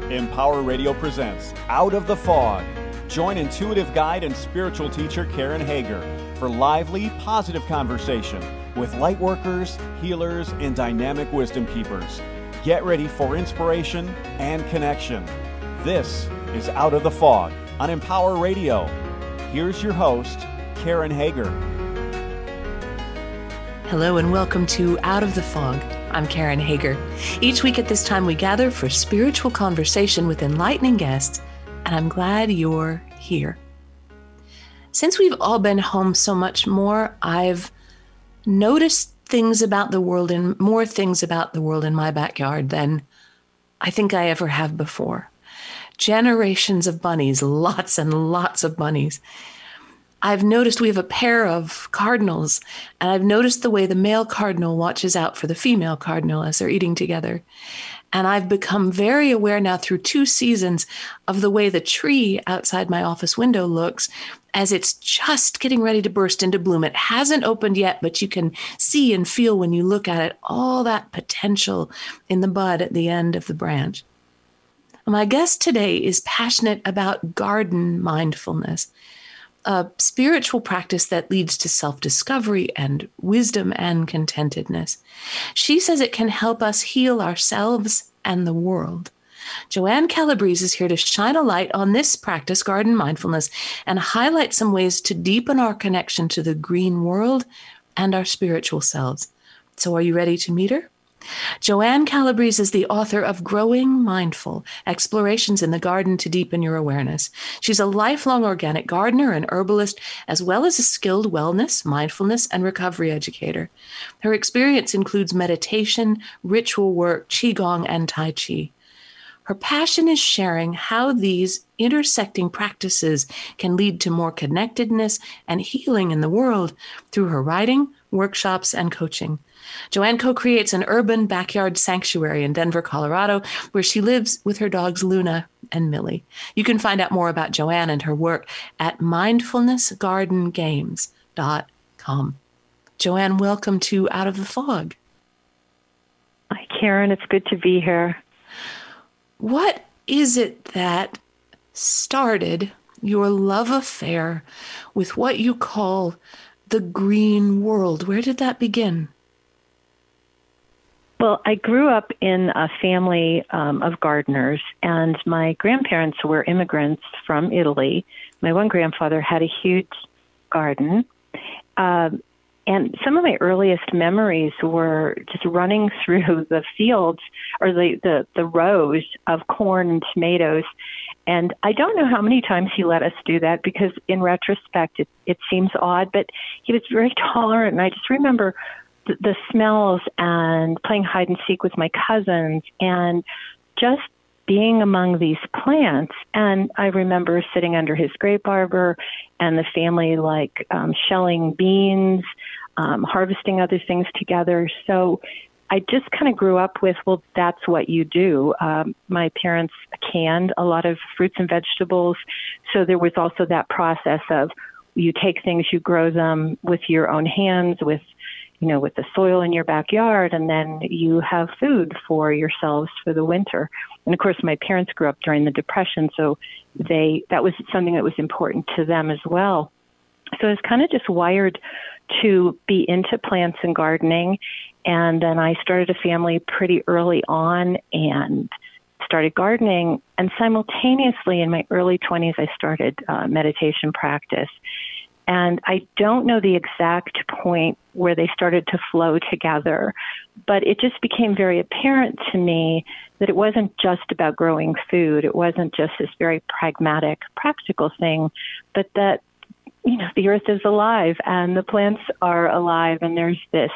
Empower Radio presents Out of the Fog. Join intuitive guide and spiritual teacher Karen Hager for lively, positive conversation with light workers, healers, and dynamic wisdom keepers. Get ready for inspiration and connection. This is Out of the Fog on Empower Radio. Here's your host, Karen Hager. Hello and welcome to Out of the Fog. I'm Karen Hager. Each week at this time we gather for spiritual conversation with enlightening guests, and I'm glad you're here. Since we've all been home so much more, I've noticed things about the world and more things about the world in my backyard than I think I ever have before. Generations of bunnies, lots and lots of bunnies. I've noticed we have a pair of cardinals, and I've noticed the way the male cardinal watches out for the female cardinal as they're eating together. And I've become very aware now through 2 seasons of the way the tree outside my office window looks as it's just getting ready to burst into bloom. It hasn't opened yet, but you can see and feel when you look at it, all that potential in the bud at the end of the branch. My guest today is passionate about garden mindfulness, a spiritual practice that leads to self-discovery and wisdom and contentedness. She says it can help us heal ourselves and the world. Joanne Calabrese is here to shine a light on this practice, garden mindfulness, and highlight some ways to deepen our connection to the green world and our spiritual selves. So are you ready to meet her? Joanne Calabrese is the author of Growing Mindful, Explorations in the Garden to Deepen Your Awareness. She's a lifelong organic gardener and herbalist, as well as a skilled wellness, mindfulness, and recovery educator. Her experience includes meditation, ritual work, Qigong, and Tai Chi. Her passion is sharing how these intersecting practices can lead to more connectedness and healing in the world through her writing, workshops, and coaching. Joanne co-creates an urban backyard sanctuary in Denver, Colorado, where she lives with her dogs Luna and Millie. You can find out more about Joanne and her work at mindfulnessgardengames.com. Joanne, welcome to Out of the Fog. Hi, Karen. It's good to be here. What is it that started your love affair with what you call the green world? Where did that begin? Well, I grew up in a family of gardeners, and my grandparents were immigrants from Italy. My one grandfather had a huge garden, and some of my earliest memories were just running through the fields or the rows of corn and tomatoes. And I don't know how many times he let us do that because in retrospect, it seems odd, but he was very tolerant. And I just remember the smells and playing hide and seek with my cousins and just being among these plants. And I remember sitting under his grape arbor and the family shelling beans, harvesting other things together. So I just kind of grew up with, well, that's what you do. My parents canned a lot of fruits and vegetables. So there was also that process of you take things, you grow them with your own hands, with the soil in your backyard, and then you have food for yourselves for the winter. And of course, my parents grew up during the Depression, so that was something that was important to them as well. So I was kind of just wired to be into plants and gardening. And then I started a family pretty early on and started gardening. And simultaneously, in my early 20s, I started meditation practice. And I don't know the exact point where they started to flow together, but it just became very apparent to me that it wasn't just about growing food. It wasn't just this very pragmatic, practical thing, but that, the earth is alive and the plants are alive. And there's this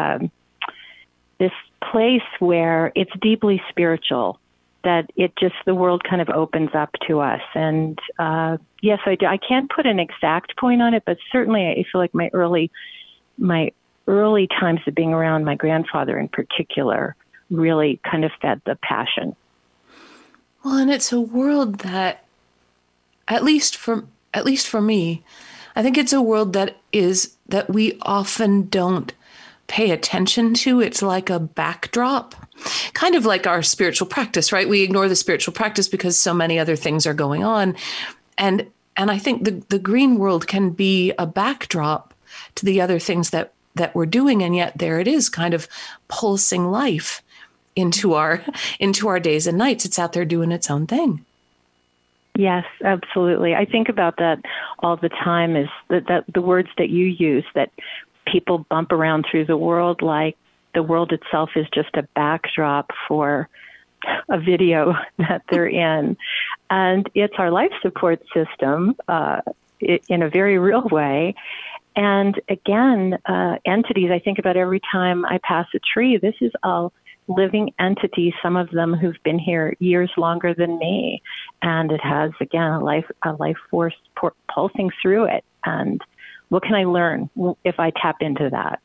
place where it's deeply spiritual, that the world kind of opens up to us. And yes, I do. I can't put an exact point on it, but certainly I feel like my early times of being around my grandfather in particular really kind of fed the passion. Well, and it's a world that, at least for me, I think it's a world that we often don't pay attention to. It's like a backdrop. kind of like our spiritual practice, right? We ignore the spiritual practice because so many other things are going on. And I think the green world can be a backdrop to the other things that we're doing. And yet there it is, kind of pulsing life into our days and nights. It's out there doing its own thing. Yes, absolutely. I think about that all the time, is that the words that you use, that people bump around through the world like the world itself is just a backdrop for a video that they're in. And it's our life support system in a very real way. And again, entities, I think about every time I pass a tree, this is a living entity, some of them who've been here years longer than me. And it has, again, a life force pulsing through it. And what can I learn if I tap into that?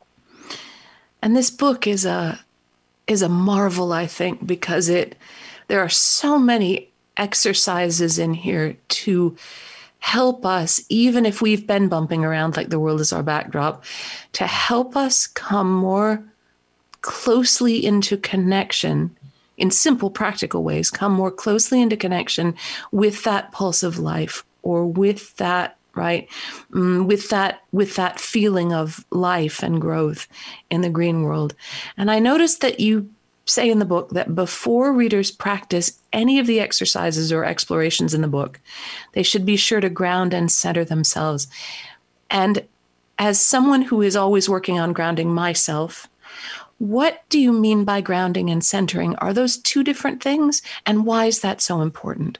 And this book is a marvel, I think, because there are so many exercises in here to help us, even if we've been bumping around like the world is our backdrop, to help us come more closely into connection in simple, practical ways, come more closely into connection with that pulse of life, or with that, right? With that feeling of life and growth in the green world. And I noticed that you say in the book that before readers practice any of the exercises or explorations in the book, they should be sure to ground and center themselves. And as someone who is always working on grounding myself, what do you mean by grounding and centering? Are those two different things? And why is that so important?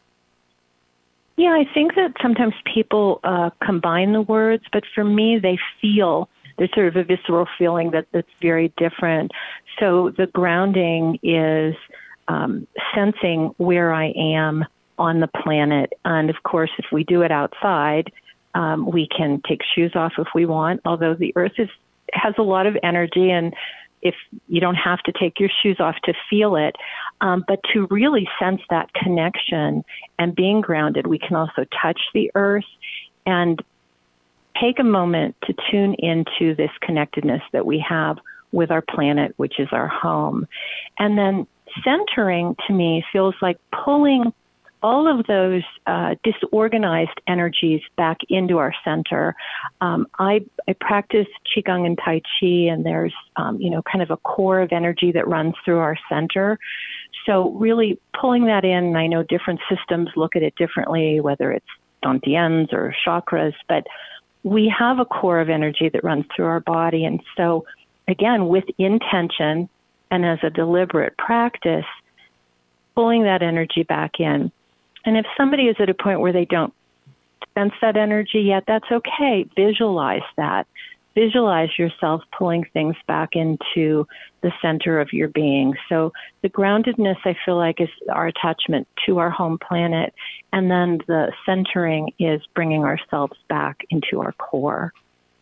Yeah, I think that sometimes people combine the words, but for me, there's sort of a visceral feeling that's very different. So the grounding is sensing where I am on the planet. And of course, if we do it outside, we can take shoes off if we want, although the earth has a lot of energy, and if you don't have to take your shoes off to feel it, but to really sense that connection and being grounded, we can also touch the earth and take a moment to tune into this connectedness that we have with our planet, which is our home. And then centering, to me, feels like pulling all of those disorganized energies back into our center. I practice Qigong and Tai Chi, and there's, kind of a core of energy that runs through our center. So really pulling that in, and I know different systems look at it differently, whether it's dantians or chakras, but we have a core of energy that runs through our body. And so, again, with intention and as a deliberate practice, pulling that energy back in. And if somebody is at a point where they don't sense that energy yet, that's okay. Visualize that. Visualize yourself pulling things back into the center of your being. So the groundedness, I feel like, is our attachment to our home planet. And then the centering is bringing ourselves back into our core.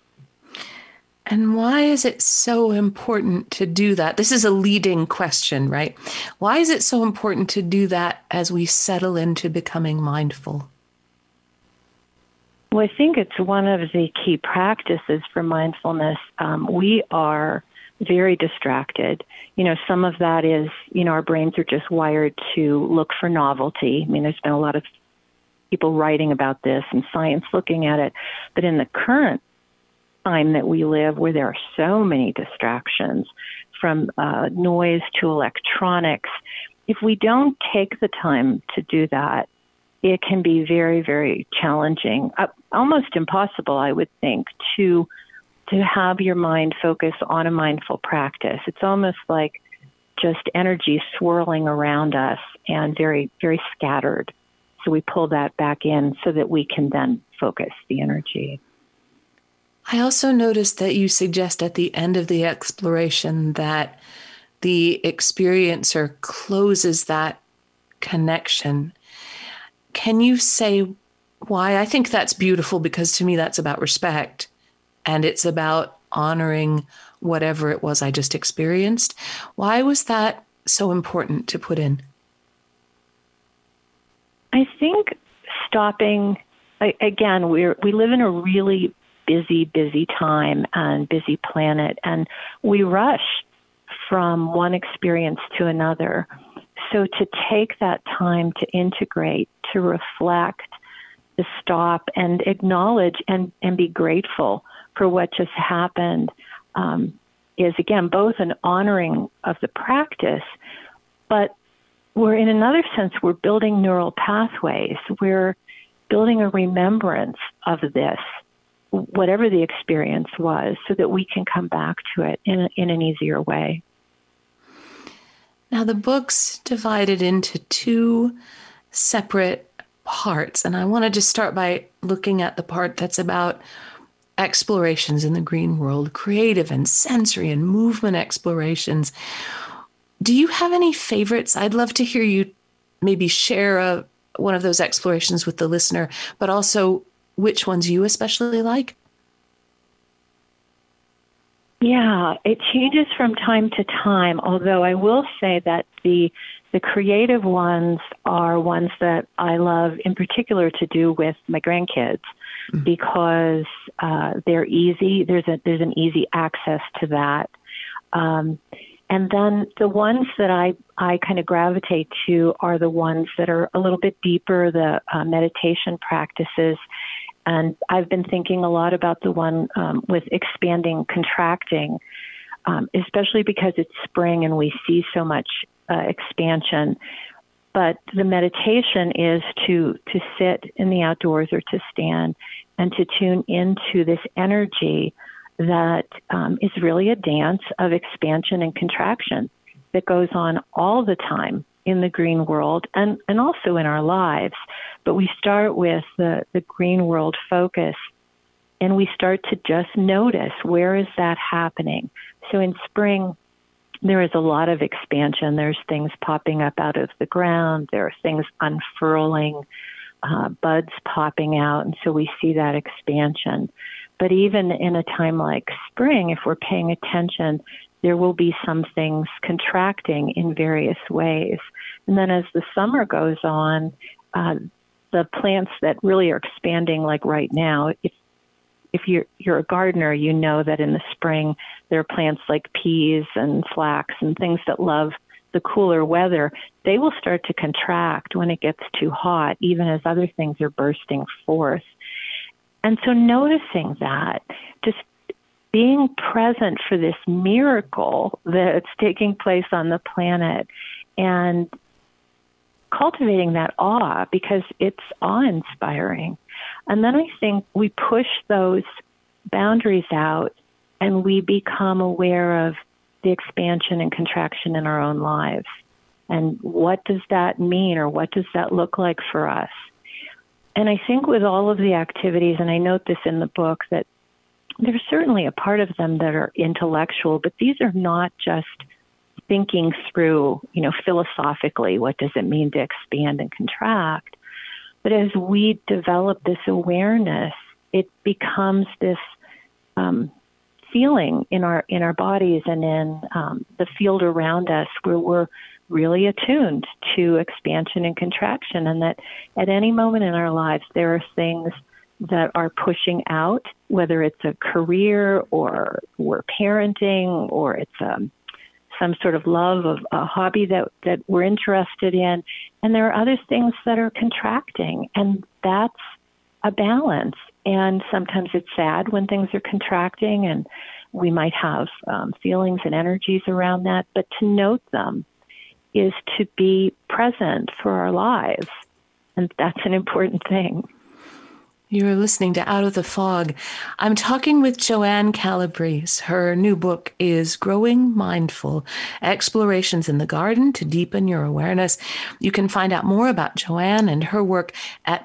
And why is it so important to do that? This is a leading question, right? Why is it so important to do that as we settle into becoming mindful? Well, I think it's one of the key practices for mindfulness. We are very distracted. Some of that is, our brains are just wired to look for novelty. I mean, there's been a lot of people writing about this and science looking at it. But in the current time that we live, where there are so many distractions, from noise to electronics, if we don't take the time to do that, it can be very, very challenging, almost impossible, I would think, to have your mind focus on a mindful practice. It's almost like just energy swirling around us and very, very scattered. So we pull that back in so that we can then focus the energy. I also noticed that you suggest at the end of the exploration that the experiencer closes that connection. Can you say why? I think that's beautiful, because to me that's about respect, and it's about honoring whatever it was I just experienced. Why was that so important to put in? I think stopping, again, we live in a really busy time and busy planet, and we rush from one experience to another. So to take that time to integrate, to reflect, to stop and acknowledge and be grateful for what just happened is, again, both an honoring of the practice, but in another sense, we're building neural pathways. We're building a remembrance of this, whatever the experience was, so that we can come back to it in an easier way. Now, the book's divided into two separate parts, and I want to just start by looking at the part that's about explorations in the green world, creative and sensory and movement explorations. Do you have any favorites? I'd love to hear you maybe share one of those explorations with the listener, but also which ones you especially like. Yeah, it changes from time to time, although I will say that the creative ones are ones that I love in particular to do with my grandkids because they're easy. There's an easy access to that. And then the ones that I kind of gravitate to are the ones that are a little bit deeper, the meditation practices. And I've been thinking a lot about the one with expanding, contracting, especially because it's spring and we see so much expansion. But the meditation is to sit in the outdoors or to stand and to tune into this energy that is really a dance of expansion and contraction that goes on all the time in the green world and also in our lives. But we start with the green world focus, and we start to just notice, where is that happening? So in spring, there is a lot of expansion. There's things popping up out of the ground. There are things unfurling, buds popping out, and so we see that expansion. But even in a time like spring, if we're paying attention, there will be some things contracting in various ways. And then as the summer goes on, the plants that really are expanding, like right now, if you're a gardener, you know that in the spring there are plants like peas and flax and things that love the cooler weather. They will start to contract when it gets too hot, even as other things are bursting forth. And so noticing that, just being present for this miracle that's taking place on the planet and cultivating that awe, because it's awe-inspiring. And then I think we push those boundaries out and we become aware of the expansion and contraction in our own lives. And what does that mean, or what does that look like for us? And I think with all of the activities, and I note this in the book, that there's certainly a part of them that are intellectual, but these are not just thinking through, philosophically, what does it mean to expand and contract? But as we develop this awareness, it becomes this feeling in our bodies and in the field around us where we're really attuned to expansion and contraction, and that at any moment in our lives there are things that are pushing out, whether it's a career or we're parenting or it's some sort of love of a hobby that we're interested in. And there are other things that are contracting, and that's a balance. And sometimes it's sad when things are contracting, and we might have feelings and energies around that. But to note them is to be present for our lives. And that's an important thing. You're listening to Out of the Fog. I'm talking with Joanne Calabrese. Her new book is Growing Mindful, Explorations in the Garden to Deepen Your Awareness. You can find out more about Joanne and her work at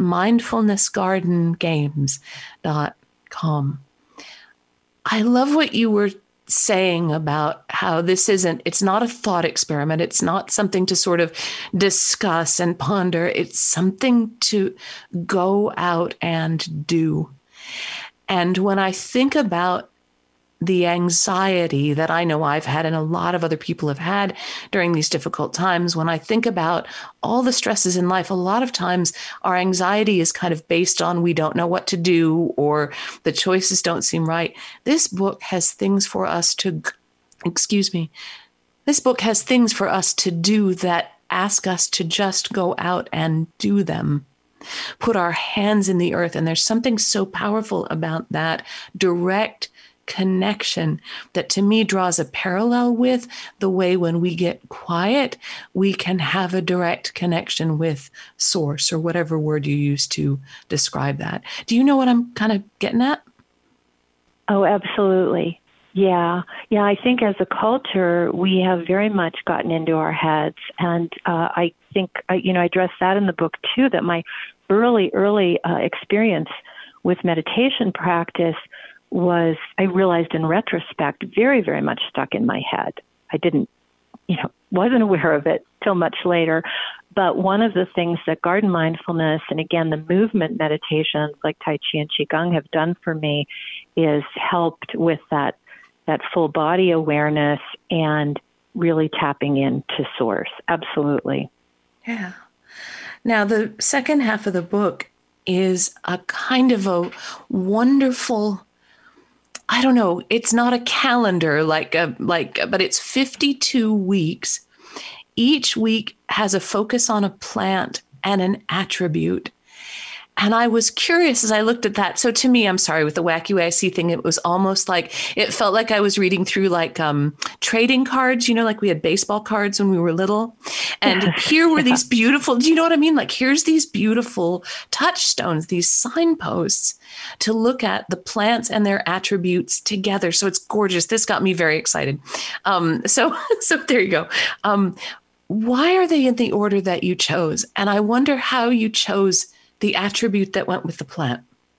mindfulnessgardengames.com. I love what you were saying about how it's not a thought experiment. It's not something to sort of discuss and ponder. It's something to go out and do. And when I think about the anxiety that I know I've had and a lot of other people have had during these difficult times, when I think about all the stresses in life, a lot of times our anxiety is kind of based on we don't know what to do or the choices don't seem right. This book has things for us to, This book has things for us to do that ask us to just go out and do them. Put our hands in the earth. And there's something so powerful about that direct connection that to me draws a parallel with the way when we get quiet, we can have a direct connection with source, or whatever word you use to describe that. Do you know what I'm kind of getting at? Oh, absolutely. Yeah. I think as a culture, we have very much gotten into our heads. And I think, I address that in the book too, that my early experience with meditation practice was, I realized in retrospect, very, very much stuck in my head. I didn't, wasn't aware of it till much later. But one of the things that garden mindfulness and, again, the movement meditations like Tai Chi and Qigong have done for me is helped with that full body awareness and really tapping into source. Absolutely. Yeah. Now, the second half of the book is a kind of a wonderful, I don't know, it's not a calendar but it's 52 weeks. Each week has a focus on a plant and an attribute. And I was curious as I looked at that. So to me, I'm sorry, with the Wacky Way I See thing, it was almost like, it felt like I was reading through like trading cards, like we had baseball cards when we were little. And here were these beautiful, do you know what I mean? Like, here's these beautiful touchstones, these signposts to look at the plants and their attributes together. So it's gorgeous. This got me very excited. So there you go. Why are they in the order that you chose? And I wonder how you chose the attribute that went with the plant.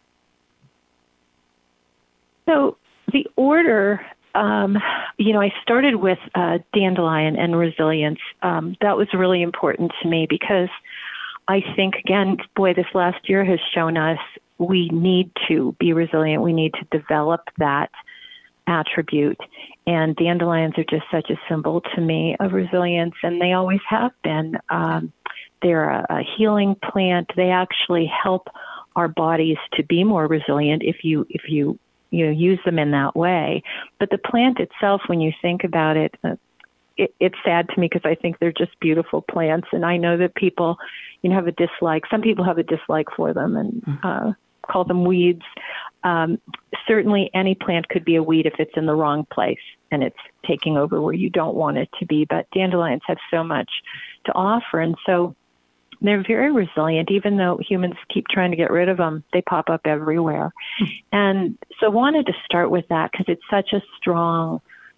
So the order, I started with dandelion and resilience. That was really important to me because I think, again, this last year has shown us we need to be resilient. We need to develop that attribute. And dandelions are just such a symbol to me of resilience, and they always have been. They're a healing plant. They actually help our bodies to be more resilient if you use them in that way. But the plant itself, when you think about it, it's sad to me because I think they're just beautiful plants. And I know that people, have a dislike. Some people have a dislike for them and call them weeds. Certainly any plant could be a weed if it's in the wrong place and it's taking over where you don't want it to be. But dandelions have so much to offer. And so they're very resilient. Even though humans keep trying to get rid of them, they pop up everywhere. And so I wanted to start with that because it's such a strong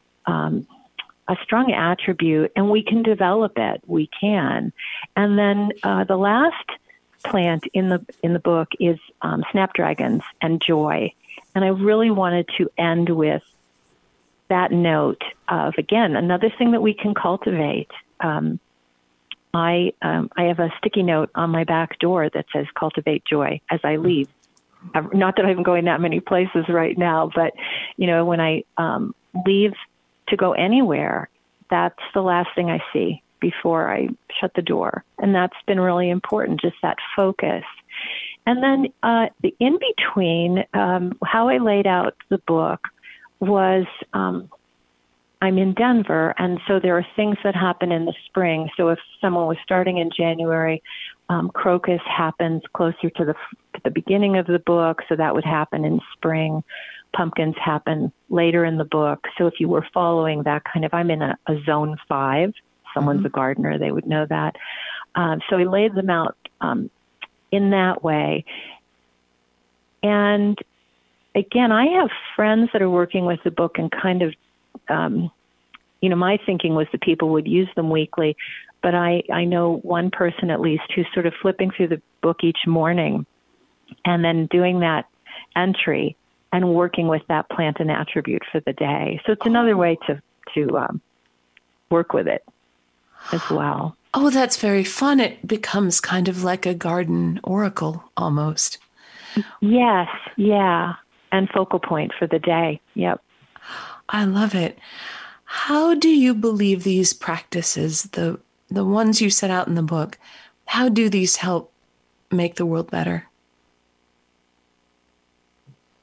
attribute, and we can develop it. We can. And then the last plant in the book is snapdragons and joy. And I really wanted to end with that note of, again, another thing that we can cultivate. I have a sticky note on my back door that says cultivate joy as I leave. Not that I'm going that many places right now, but, when I leave to go anywhere, that's the last thing I see before I shut the door. And that's been really important, just that focus. And then the in-between, how I laid out the book was I'm in Denver, and so there are things that happen in the spring. So if someone was starting in January, crocus happens closer to the beginning of the book, so that would happen in spring. Pumpkins happen later in the book. So if you were following that I'm in a zone 5. Someone's a gardener, they would know that. So I laid them out in that way. And again, I have friends that are working with the book and kind of, my thinking was that people would use them weekly, but I know one person at least who's sort of flipping through the book each morning and then doing that entry and working with that plant and attribute for the day. So it's another way to work with it as well. Oh, that's very fun. It becomes kind of like a garden oracle almost. Yes, yeah. And focal point for the day. Yep. I love it. How do you believe these practices, the ones you set out in the book, how do these help make the world better?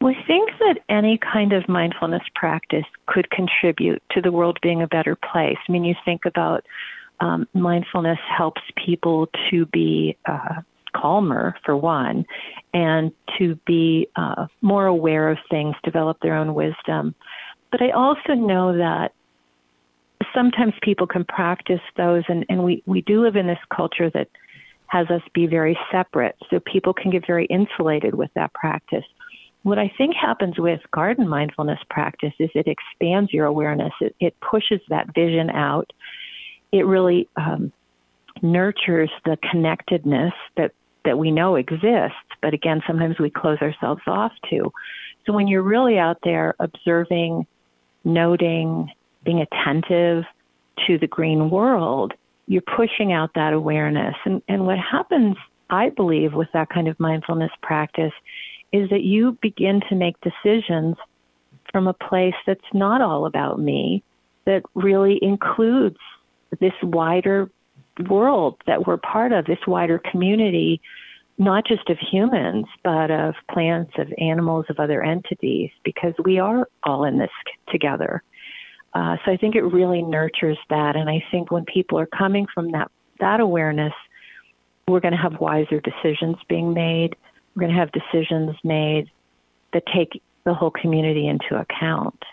Well, I think that any kind of mindfulness practice could contribute to the world being a better place. I mean, you think about mindfulness helps people to be calmer, for one, and to be more aware of things, develop their own wisdom. But I also know that sometimes people can practice those, and we do live in this culture that has us be very separate, so people can get very insulated with that practice. What I think happens with garden mindfulness practice is it expands your awareness. It pushes that vision out. It really nurtures the connectedness that we know exists, but again, sometimes we close ourselves off to. So when you're really out there observing, noting, being attentive to the green world, you're pushing out that awareness. And what happens, I believe, with that kind of mindfulness practice is that you begin to make decisions from a place that's not all about me, that really includes this wider world that we're part of, this wider community, not just of humans, but of plants, of animals, of other entities, because we are all in this together. So I think it really nurtures that. And I think when people are coming from that awareness, we're going to have wiser decisions being made. We're going to have decisions made that take the whole community into account.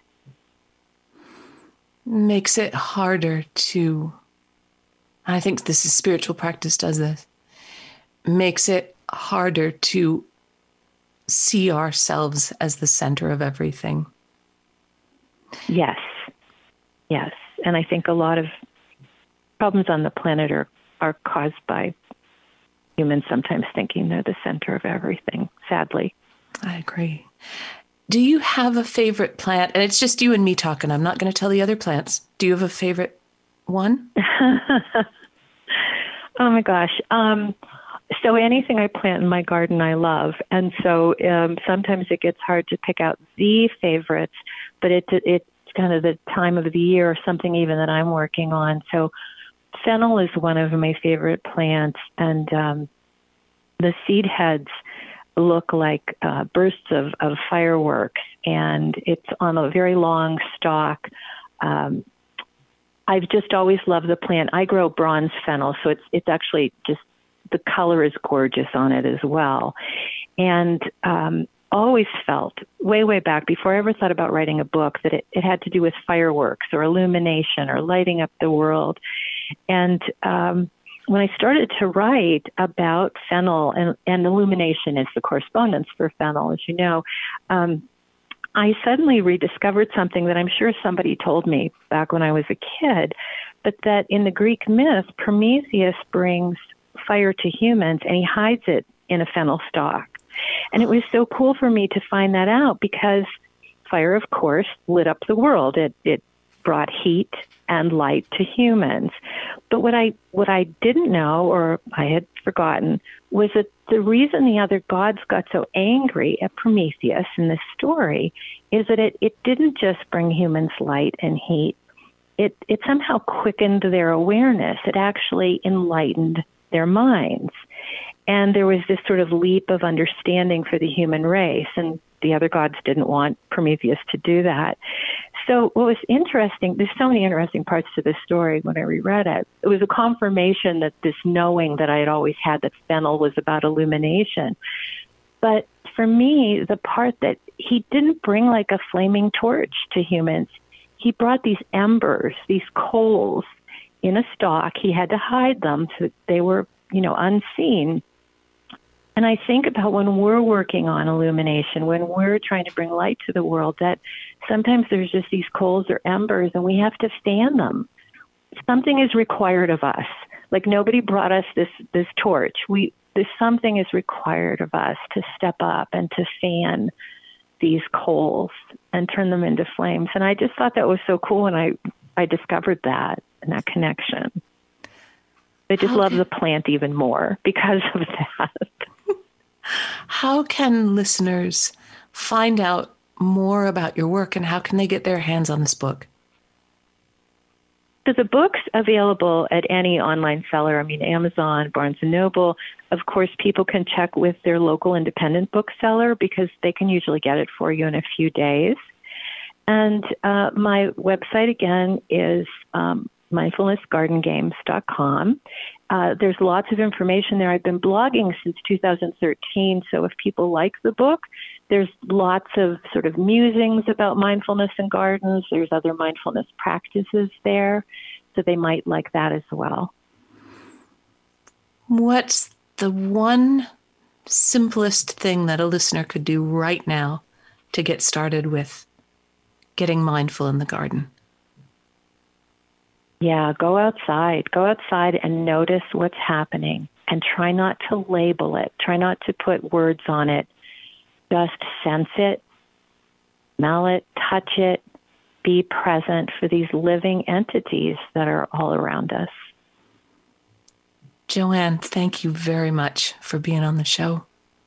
Makes it harder to, I think this is spiritual practice does this, makes it harder to see ourselves as the center of everything. Yes. Yes. And I think a lot of problems on the planet are caused by humans sometimes thinking they're the center of everything, sadly. I agree. Do you have a favorite plant? And it's just you and me talking. I'm not going to tell the other plants. Do you have a favorite one? Oh, my gosh. So anything I plant in my garden, I love. And so sometimes it gets hard to pick out the favorites, but it's kind of the time of the year or something even that I'm working on. So fennel is one of my favorite plants, and the seed heads look like bursts of fireworks, and it's on a very long stalk. I've just always loved the plant. I grow bronze fennel, so it's actually just, the color is gorgeous on it as well. And always felt, way back, before I ever thought about writing a book, that it had to do with fireworks or illumination or lighting up the world. And when I started to write about fennel, and illumination is the correspondence for fennel, as you know, I suddenly rediscovered something that I'm sure somebody told me back when I was a kid, but that in the Greek myth, Prometheus brings fire to humans and he hides it in a fennel stalk. And it was so cool for me to find that out, because fire, of course, lit up the world. It brought heat and light to humans. But what I didn't know, or I had forgotten, was that the reason the other gods got so angry at Prometheus in this story is that it didn't just bring humans light and heat. It somehow quickened their awareness. It actually enlightened their minds. And there was this sort of leap of understanding for the human race, and the other gods didn't want Prometheus to do that. So what was interesting, there's so many interesting parts to this story when I reread it. It was a confirmation that this knowing that I had always had, that fennel was about illumination. But for me, the part that he didn't bring like a flaming torch to humans, he brought these embers, these coals in a stalk. He had to hide them so that they were, unseen. And I think about when we're working on illumination, when we're trying to bring light to the world, that sometimes there's just these coals or embers and we have to fan them. Something is required of us. Like nobody brought us this torch. Something is required of us to step up and to fan these coals and turn them into flames. And I just thought that was so cool when I discovered that and that connection. I just love the plant even more because of that. How can listeners find out more about your work, and how can they get their hands on this book? So the book's available at any online seller. I mean, Amazon, Barnes & Noble. Of course, people can check with their local independent bookseller because they can usually get it for you in a few days. And my website, again, is mindfulnessgardengames.com. There's lots of information there. I've been blogging since 2013, so if people like the book, there's lots of sort of musings about mindfulness in gardens. There's other mindfulness practices there, so they might like that as well. What's the one simplest thing that a listener could do right now to get started with getting mindful in the garden? Yeah, go outside and notice what's happening and try not to label it. Try not to put words on it. Just sense it, smell it, touch it, be present for these living entities that are all around us. Joanne, thank you very much for being on the show.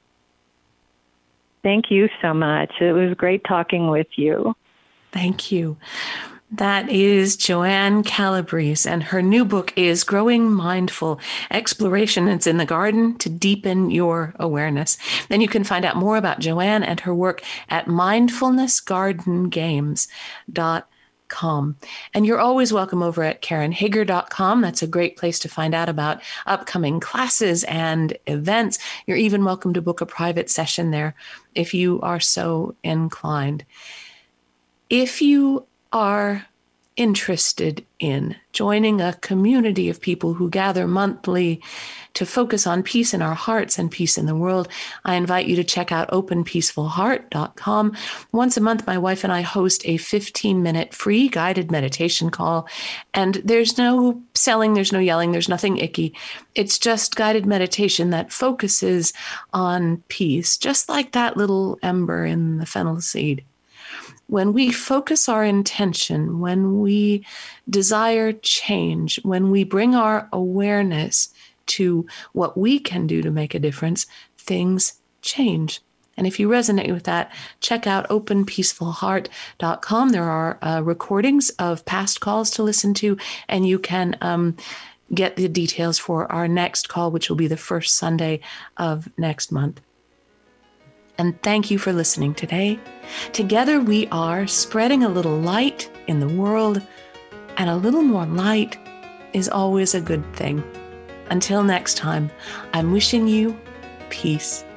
Thank you so much. It was great talking with you. Thank you. That is Joanne Calabrese, and her new book is Growing Mindful, Exploration. It's in the garden to deepen your awareness. Then you can find out more about Joanne and her work at mindfulnessgardengames.com. And you're always welcome over at KarenHager.com. That's a great place to find out about upcoming classes and events. You're even welcome to book a private session there if you are so inclined. If you are interested in joining a community of people who gather monthly to focus on peace in our hearts and peace in the world, I invite you to check out openpeacefulheart.com. Once a month, my wife and I host a 15-minute free guided meditation call. And there's no selling, there's no yelling, there's nothing icky. It's just guided meditation that focuses on peace, just like that little ember in the fennel seed. When we focus our intention, when we desire change, when we bring our awareness to what we can do to make a difference, things change. And if you resonate with that, check out openpeacefulheart.com. There are recordings of past calls to listen to, and you can get the details for our next call, which will be the first Sunday of next month. And thank you for listening today. Together we are spreading a little light in the world, and a little more light is always a good thing. Until next time, I'm wishing you peace.